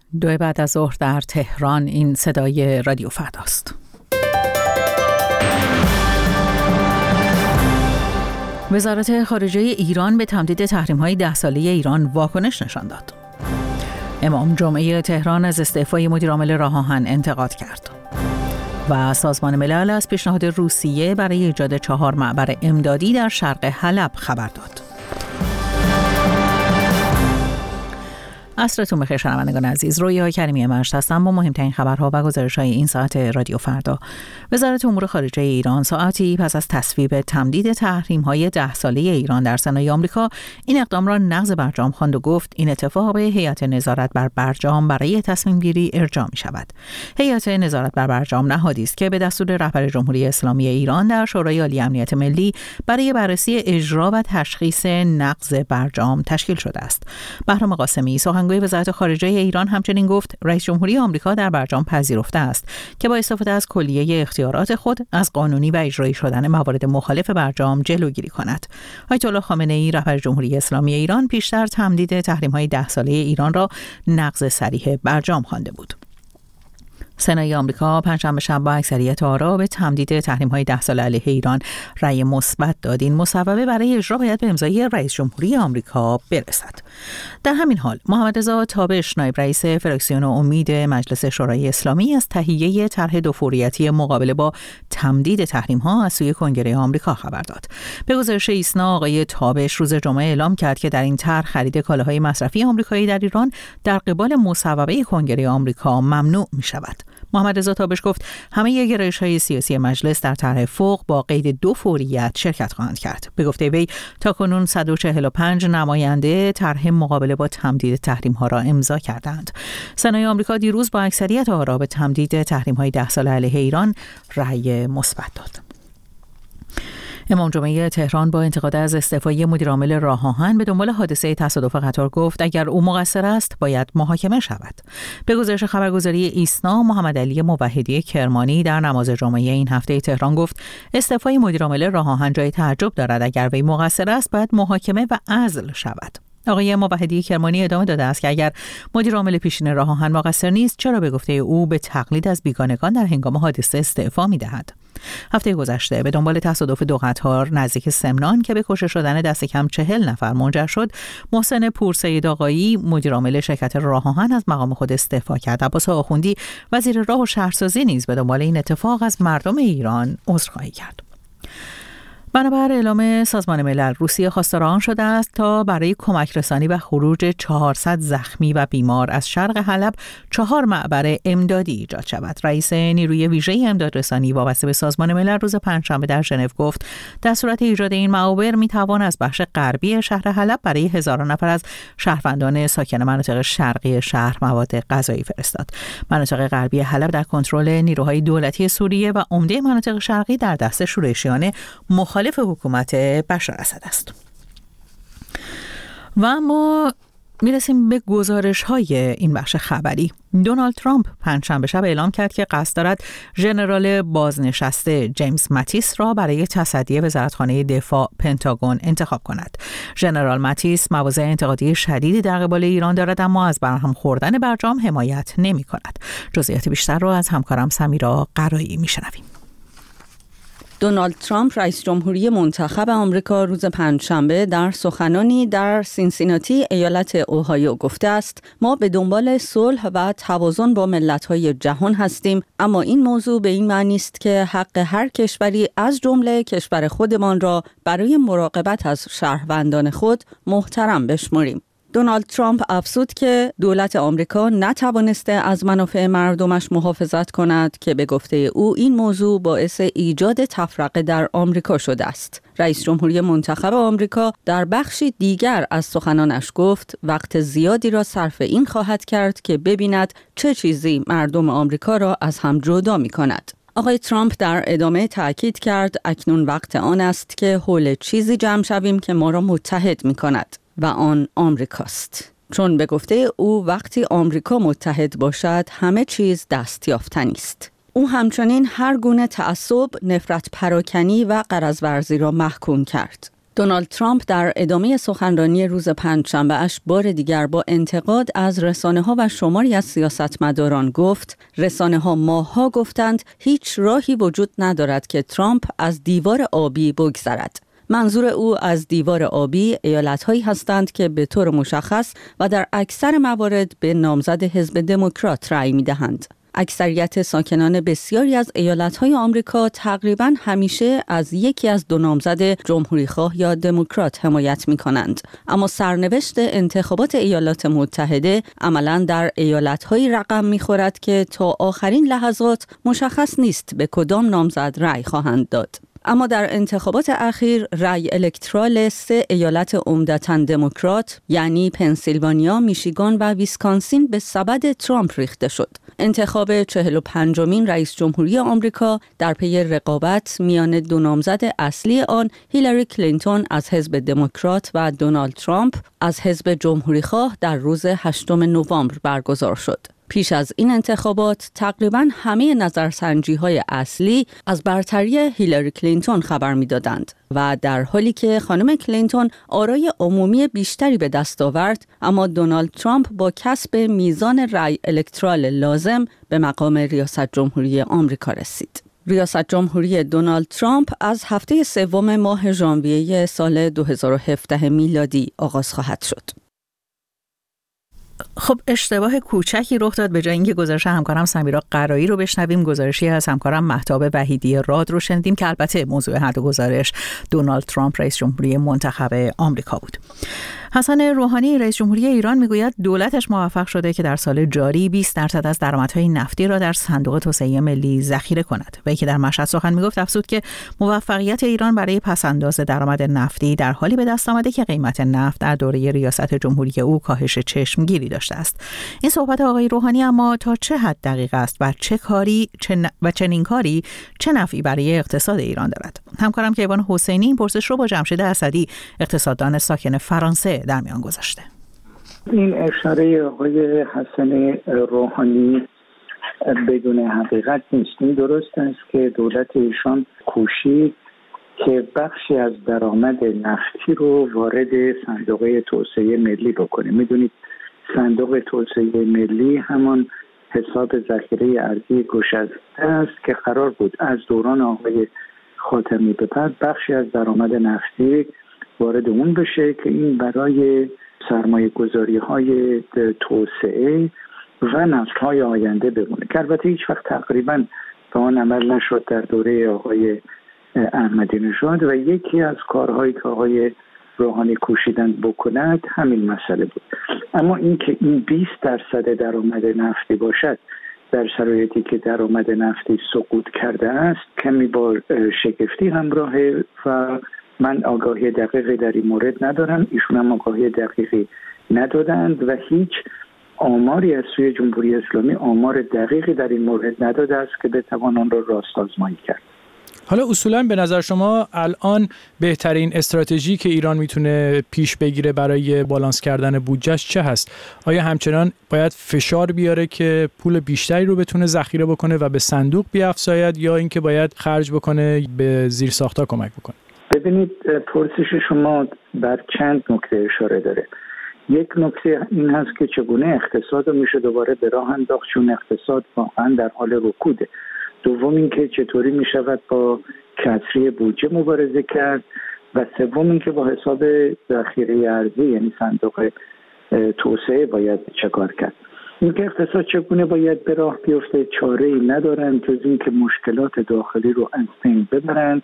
2 بعد از ظهر در تهران. این صدای رادیو فرداست. وزارت خارجه ایران به تمدید تحریم‌های 10 ساله ایران واکنش نشان داد. امام جمعه تهران از استعفای مدیرعامل راه آهن انتقاد کرد. و سازمان ملل از پیشنهاد روسیه برای ایجاد 4 معبر امدادی در شرق حلب خبر داد. عصرتون بخیر شنوندگان عزیز. رویا کریمی مجد هستم با مهمترین خبرها و گزارش‌های این ساعت رادیو فردا. وزارت امور خارجه ایران ساعتی پس از تصویب تمدید تحریم‌های 10 ساله ایران در سنای آمریکا این اقدام را نقض برجام خواند و گفت این اتفاق به هیئت نظارت بر برجام برای تصمیم گیری ارجاع می‌شود. هیئت نظارت بر برجام نهادی است که به دستور رهبر جمهوری اسلامی ایران در شورای عالی امنیت ملی برای بررسی اجرا و تشخیص نقض برجام تشکیل شده است. بهرام قاسمی سخنگوی وزارت خارجه ایران همچنین گفت رئیس جمهوری آمریکا در برجام پذیرفته است که با استفاده از کلیه اختیارات خود از قانونی و اجرایی شدن موارد مخالف برجام جلوگیری کند. آیت الله خامنه‌ای رهبر جمهوری اسلامی ایران پیشتر تمدید تحریم‌های 10 ساله ایران را نقض صریح برجام خوانده بود. سنای آمریکا پنجشنبه شب با اکثریت آرا به تمدید تحریم‌های 10 ساله علیه ایران رأی مثبت داد. این مصوبه برای اجرا باید به امضای رئیس جمهوری آمریکا برسد. در همین حال محمد رضا تابش نایب رئیس فراکسیون امید مجلس شورای اسلامی از تهیه طرح دوفوریتی مقابله با تمدید تحریم‌ها از سوی کنگره آمریکا خبر داد. به گزارش ایسنا آقای تابش روز جمعه اعلام کرد که در این طرح خرید کالاهای مصرفی آمریکایی در ایران در قبال مصوبه کنگره آمریکا ممنوع می‌شود. محمد رضا تابش گفت همه گرایش‌های سیاسی مجلس در طرح فوق با قید 2 فوریت شرکت خواهند کرد. به گفته وی تاکنون 145 نماینده طرح مقابله با تمدید تحریم‌ها را امضا کردند. سنای آمریکا دیروز با اکثریت آرا به تمدید تحریم‌های 10 ساله علیه ایران رأی مثبت داد. امام جمعه تهران با انتقاد از استعفای مدیرعامل راه آهن به دنبال حادثه تصادف قطار گفت اگر او مقصر است باید محاکمه شود. به گزارش خبرگزاری ایسنا محمد علی موحدی کرمانی در نماز جمعه این هفته تهران گفت استعفای مدیرعامل راه آهن جای تعجب دارد. اگر وی مقصر است باید محاکمه و عزل شود. آقای موحدی کرمانی ادامه داده است که اگر مدیرعامل پیشین راه آهن مقصر نیست چرا به گفته او به تقلید از بیگانگان در هنگام حادثه استعفا می‌دهد. هفته گذشته به دنبال تصادف 2 قطار نزدیک سمنان که به کشته شدن دست کم 40 نفر منجر شد، محسن پورسید آقایی مدیرعامل شرکت راه آهن از مقام خود استعفا کرد. عباس آخوندی وزیر راه و شهرسازی نیز به دنبال این اتفاق از مردم ایران عذرخواهی کرد. بنابر اعلام سازمان ملل روسیه خواستار آن شده است تا برای کمک رسانی و خروج 400 زخمی و بیمار از شرق حلب 4 معبر امدادی ایجاد شود. رئیس نیروی ویژه امدادرسانی وابسته به سازمان ملل روز پنجشنبه در ژنو گفت در صورت ایجاد این معابر میتوان از بخش غربی شهر حلب برای هزاران نفر از شهروندان ساکن مناطق شرقی شهر مواد غذایی فرستاد. مناطق غربی حلب در کنترل نیروهای دولتی سوریه و عمده مناطق شرقی در دست شورشیان مخالف حکومت بشار اسد است. و اما میرسیم به گزارش‌های این بخش خبری. دونالد ترامپ پنجشنبه شب اعلام کرد که قصد دارد ژنرال بازنشسته جیمز ماتیس را برای تصدی وزارتخانه دفاع پنتاگون انتخاب کند. ژنرال ماتیس مواضع انتقادی شدیدی در قبال ایران دارد اما از برهم خوردن برجام حمایت نمی‌کند. جزئیات بیشتر را از همکارم سمیرا قرایی می‌شنویم. دونالد ترامپ رئیس جمهوری منتخب آمریکا روز پنجشنبه در سخنانی در سینسیناتی ایالت اوهایو گفته است ما به دنبال صلح و توازن با ملت‌های جهان هستیم، اما این موضوع به این معنی است که حق هر کشوری از جمله کشور خودمان را برای مراقبت از شهروندان خود محترم بشمریم. دونالد ترامپ افزود که دولت آمریکا نتوانسته از منافع مردمش محافظت کند که به گفته او این موضوع باعث ایجاد تفرقه در آمریکا شده است. رئیس جمهوری منتخب آمریکا در بخشی دیگر از سخنانش گفت وقت زیادی را صرف این خواهد کرد که ببیند چه چیزی مردم آمریکا را از هم جدا می کند. آقای ترامپ در ادامه تأکید کرد اکنون وقت آن است که حول چیزی جمع شویم که ما را متحد می کند و آن آمریکاست. چون به گفته او وقتی آمریکا متحد باشد همه چیز دستیافتنی است. او همچنین هر گونه تعصب، نفرت پراکنی و غرض ورزی را محکوم کرد. دونالد ترامپ در ادامه سخنرانی روز پنجشنبه‌اش بار دیگر با انتقاد از رسانه‌ها و شماری از سیاستمداران گفت رسانه‌ها ماه‌ها گفتند هیچ راهی وجود ندارد که ترامپ از دیوار آبی بگذرد. منظور او از دیوار آبی ایالت‌هایی هستند که به طور مشخص و در اکثر موارد به نامزد حزب دموکرات رأی می‌دهند. اکثریت ساکنان بسیاری از ایالت‌های آمریکا تقریباً همیشه از یکی از دو نامزد جمهوریخواه یا دموکرات حمایت می‌کنند، اما سرنوشت انتخابات ایالات متحده عملاً در ایالت‌هایی رقم می‌خورد که تا آخرین لحظات مشخص نیست به کدام نامزد رأی خواهند داد. اما در انتخابات اخیر رأی الکترال 3 ایالت عمدتاً دموکرات یعنی پنسیلوانیا، میشیگان و ویسکانسین به سبد ترامپ ریخته شد. انتخاب 45مین رئیس جمهوری آمریکا در پی رقابت میان دو نامزد اصلی آن، هیلاری کلینتون از حزب دموکرات و دونالد ترامپ از حزب جمهوریخواه در روز 8 نوامبر برگزار شد. پیش از این انتخابات تقریباً همه نظرسنجی‌های اصلی از برتری هیلاری کلینتون خبر می‌دادند و در حالی که خانم کلینتون آرای عمومی بیشتری به دست آورد، اما دونالد ترامپ با کسب میزان رأی الکترال لازم به مقام ریاست جمهوری آمریکا رسید. ریاست جمهوری دونالد ترامپ از هفته سوم ماه ژانویه سال 2017 میلادی آغاز خواهد شد. خب اشتباه کوچکی رخ داد. به جای اینکه گزارش همکارم سمیرا قرایی رو بشنویم، گزارشی از همکارم مهتاب وحیدی راد رو شنیدیم که البته موضوع هر دو گزارش دونالد ترامپ رئیس جمهوری منتخب آمریکا بود. حسن روحانی رئیس جمهوری ایران میگوید دولتش موفق شده که در سال جاری 20% از درآمدهای نفتی را در صندوق توسعه ملی ذخیره کند. و اینکه در مشهد سخن میگفت افزود که موفقیت ایران برای پس‌انداز درآمد نفتی در حالی به دست آمده که قیمت نفت در دوره ریاست جمهوری او کاهش چشمگیری داشته است. این صحبت آقای روحانی اما تا چه حد دقیق است و چنین کاری چه نفعی برای اقتصاد ایران دارد؟ همکارم کیوان حسینی این پرسش رو با جمشید اسدی اقتصاددان ساکن فرانسه در میان گذاشته. این اشاره آقای حسن روحانی بدون حقیقت نیست. این درست است که دولت ایشان کوشید که بخشی از درآمد نفتی رو وارد صندوق توسعه ملی بکنه. میدونید صندوق توسعه ملی همان حساب ذخیره ارزی گشاده است که قرار بود از دوران آقای خاتمی به بعد بخشی از درآمد نفتی وارد اون بشه که این برای سرمایه گذاری های توسعه و نسل های آینده بمونه، که البته هیچ وقت تقریبا به آن عمل نشد در دوره آقای احمدی نژاد و یکی از کارهایی که آقای روحانی کوشیدن بکند همین مسئله بود. اما اینکه این 20% درآمد نفتی باشد در شرایطی که درآمد نفتی سقوط کرده است کمی با شگفتی همراهه و من آگاهی دقیقی در این مورد ندارم. ایشون هم آگاهی دقیقی ندادند و هیچ آماری از سوی جمهوری اسلامی آمار دقیقی در این مورد نداده است که بتوان آن را راست آزمایی کرد. حالا اصولاً به نظر شما الان بهترین استراتژی که ایران میتونه پیش بگیره برای بالانس کردن بودجهش چه هست؟ آیا همچنان باید فشار بیاره که پول بیشتری رو بتونه ذخیره بکنه و به صندوق بیافزاید یا اینکه باید خرج بکنه به زیرساخت‌ها کمک بکنه؟ ببینید پرسش شما بر چند نکته اشاره داره. یک نکته این هست که چگونه اقتصاد رو میشه دوباره به راه انداخت چون اقتصاد واقعا در حال رکوده. دوم اینکه چطوری میشود با کسری بودجه مبارزه کرد و سوم اینکه با حساب ذخیره ارزی یعنی صندوق توسعه باید چه کار کرد. اینکه اقتصاد چگونه باید به راه بیفته چاره‌ای ندارند جز اینکه مشکلات داخلی رو از بین ببرند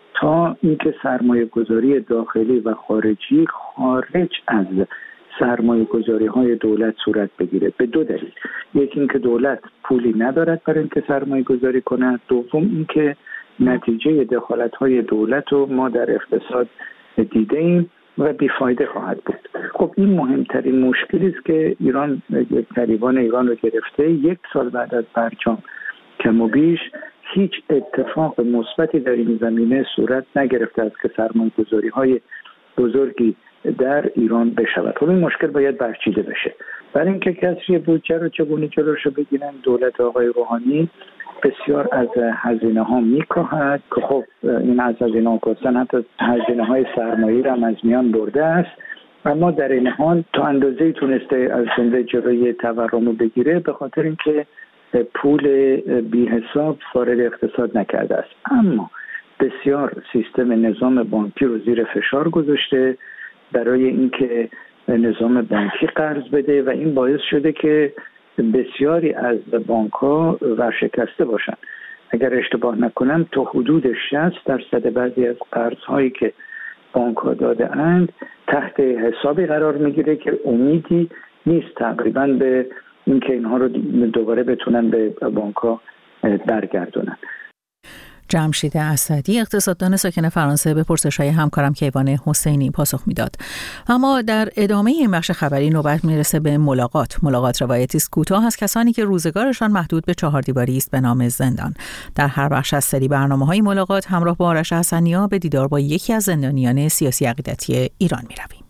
تا اینکه سرمایه گذاری داخلی و خارجی خارج از سرمایه گذاری های دولت صورت بگیره. به دو دلیل: یکی اینکه دولت پولی ندارد برای اینکه سرمایه گذاری کند، دوم اینکه نتیجه دخالت های دولت رو ما در اقتصاد دیده ایم و بیفایده خواهد بود. خب این مهمترین مشکلی است که ایران گریبان ایران رو گرفته. 1 سال بعد از برجام کم و بیش هیچ اتفاق مثبتی در این زمینه صورت نگرفته است که سرمایه گذاری های بزرگی در ایران بشود. خب این مشکل باید برچیده بشه. برای اینکه کسری بودجه رو چگونه جلوشو بگیرن، دولت آقای روحانی بسیار از هزینه ها میکاهد که خب این از هزینه ها کاستن حتی هزینه های سرمایه را هم از میان برده است، اما در این حال تا اندازه‌ای تونسته از جمله جلوی تورم رو بگیره به خاطر اینکه پول بی حساب وارد اقتصاد نکرده است. اما بسیار سیستم نظام بانکی رو زیر فشار گذاشته برای اینکه نظام بانکی قرض بده و این باعث شده که بسیاری از بانک‌ها ورشکسته باشند. اگر اشتباه نکنم تا حدود 60% بعضی از قرض‌هایی که بانک‌ها داده اند تحت حسابی قرار میگیره که امیدی نیست تقریباً به اینکه اینها رو دوباره بتونن به بانک‌ها برگردونن. جمشید اسدی، اقتصاددان ساکن فرانسه، به پرسش‌های همکارم کیوان حسینی پاسخ میداد. اما در ادامه این بخش خبری نوبت میرسه به ملاقات روایتی است کوتاه از کسانی که روزگارشان محدود به 4 دیواری است به نام زندان. در هر بخش از سری برنامه‌های ملاقات همراه با آرش حسنی‌ها به دیدار با یکی از زندانیان سیاسی عقیدتی ایران میرویم.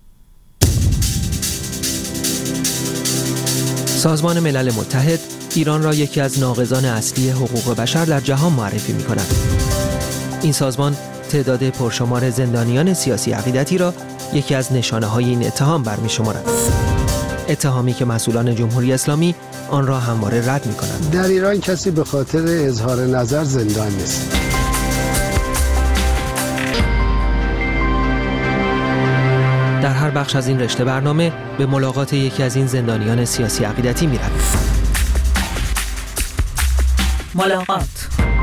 سازمان ملل متحد ایران را یکی از ناقضان اصلی حقوق بشر در جهان معرفی می‌کند. این سازمان تعداد پرشمار زندانیان سیاسی عقیدتی را یکی از نشانه‌های این اتهام برمی‌شمارد. اتهامی که مسئولان جمهوری اسلامی آن را همواره رد می‌کنند. در ایران کسی به خاطر اظهار نظر زندان نیست. در هر بخش از این رشته برنامه به ملاقات یکی از این زندانیان سیاسی عقیدتی می‌رویم. ملاقات.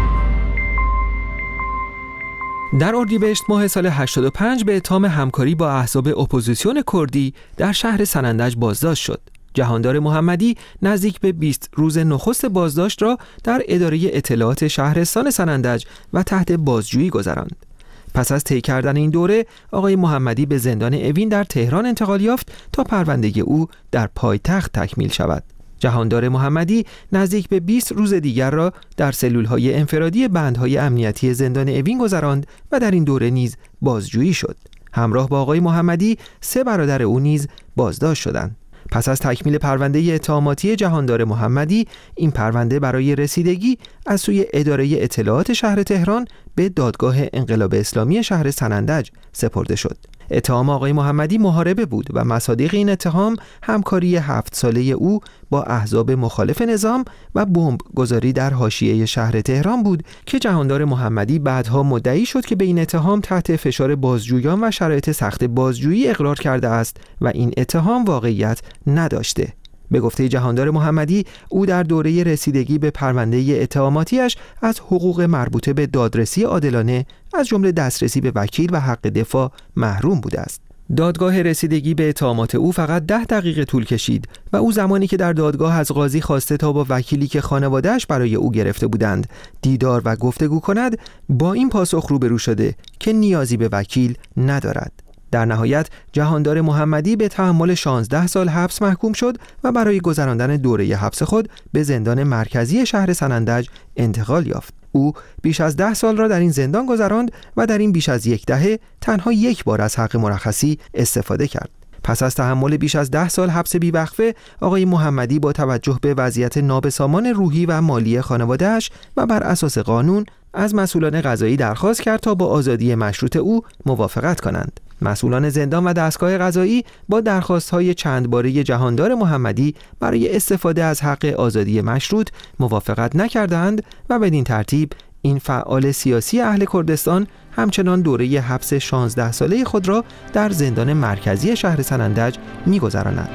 در اردیبهشت ماه سال 85 به اتهام همکاری با احزاب اپوزیسیون کردی در شهر سنندج بازداشت شد. جهاندار محمدی نزدیک به 20 روز نخست بازداشت را در اداره اطلاعات شهرستان سنندج و تحت بازجویی گذراند. پس از طی کردن این دوره، آقای محمدی به زندان اوین در تهران انتقال یافت تا پرونده او در پایتخت تکمیل شود. جهاندار محمدی نزدیک به 20 روز دیگر را در سلول‌های انفرادی بندهای امنیتی زندان اوین گذراند و در این دوره نیز بازجویی شد. همراه با آقای محمدی 3 برادر او نیز بازداشت شدند. پس از تکمیل پرونده اتهاماتی جهاندار محمدی، این پرونده برای رسیدگی از سوی اداره اطلاعات شهر تهران به دادگاه انقلاب اسلامی شهر سنندج سپرده شد. اتهام آقای محمدی محاربه بود و مصادیق این اتهام همکاری 7 ساله او با احزاب مخالف نظام و بمب گذاری در حاشیه شهر تهران بود که جهاندار محمدی بعدها مدعی شد که به این اتهام تحت فشار بازجویان و شرایط سخت بازجویی اقرار کرده است و این اتهام واقعیت نداشته. به گفته جهاندار محمدی، او در دوره رسیدگی به پرونده اتهاماتیش از حقوق مربوطه به دادرسی عادلانه از جمله دسترسی به وکیل و حق دفاع محروم بوده است. دادگاه رسیدگی به اتهامات او فقط 10 دقیقه طول کشید و او زمانی که در دادگاه از قاضی خواسته تا با وکیلی که خانواده‌اش برای او گرفته بودند دیدار و گفتگو کند، با این پاسخ روبرو شده که نیازی به وکیل ندارد. در نهایت جهاندار محمدی به تحمل 16 سال حبس محکوم شد و برای گذراندن دوره حبس خود به زندان مرکزی شهر سنندج انتقال یافت. او بیش از 10 سال را در این زندان گذراند و در این بیش از 10 دهه تنها 1 بار از حق مرخصی استفاده کرد. پس از تحمل بیش از 10 سال حبس بیوقفه، آقای محمدی با توجه به وضعیت نابسامان روحی و مالی خانواده‌اش و بر اساس قانون از مسئولان قضایی درخواست کرد تا با آزادی مشروط او موافقت کنند. مسئولان زندان و دستگاه قضایی با درخواست‌های چند باره جهاندار محمدی برای استفاده از حق آزادی مشروط موافقت نکردند و بدین ترتیب این فعال سیاسی اهل کردستان همچنان دوره حبس 16 ساله خود را در زندان مرکزی شهر سنندج می‌گذراند.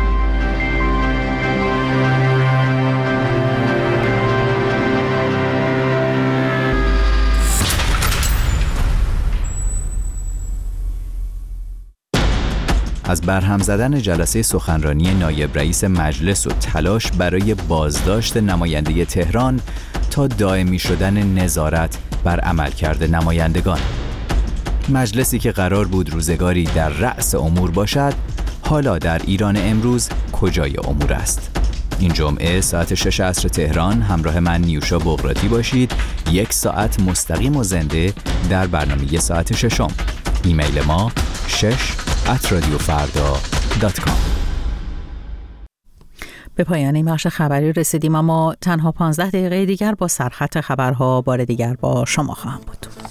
از برهم زدن جلسه سخنرانی نایب رئیس مجلس و تلاش برای بازداشت نماینده تهران تا دائمی شدن نظارت بر عملکرد نمایندگان. مجلسی که قرار بود روزگاری در رأس امور باشد، حالا در ایران امروز کجای امور است؟ این جمعه ساعت 6 عصر تهران همراه من نیوشا بغراتی باشید. 1 ساعت مستقیم و زنده در برنامه ساعت 6. ایمیل ما به پایان این بخش خبری رسیدیم، اما تنها 15 دقیقه دیگر با سرخط خبرها بار دیگر با شما خواهم بود.